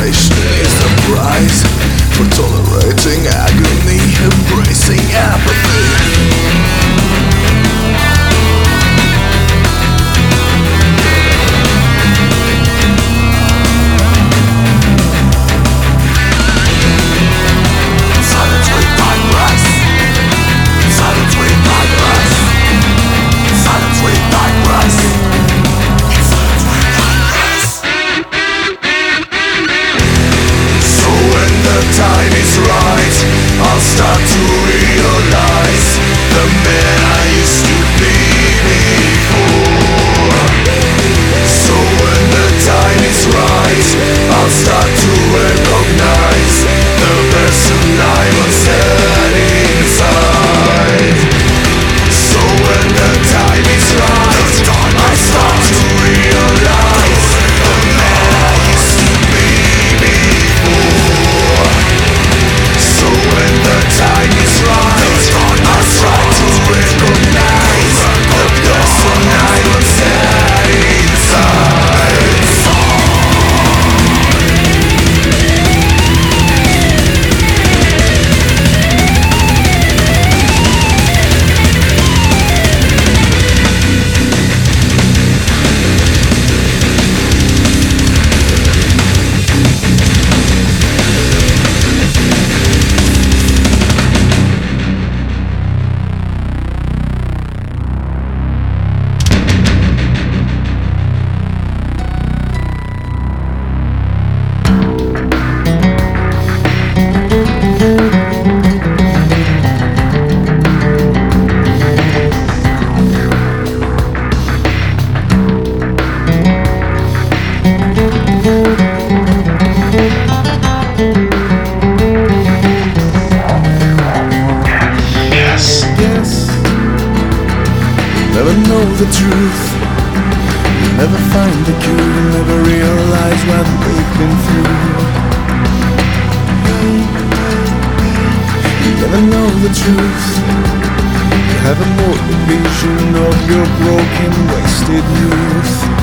Frustration is the price for tolerating agony, embracing apathy. Time is right, I'll start to realize the man I used to be before. So when the time is right, I'll start to recognize the person I was had inside. So when the time is right, I start to realize the man I used to be before. So when the time is right, I'll try to recognize the person I was had inside. Never know the truth, you never find the cure, you never realize what they've been through. You never know the truth, you have a mortal vision of your broken, wasted youth.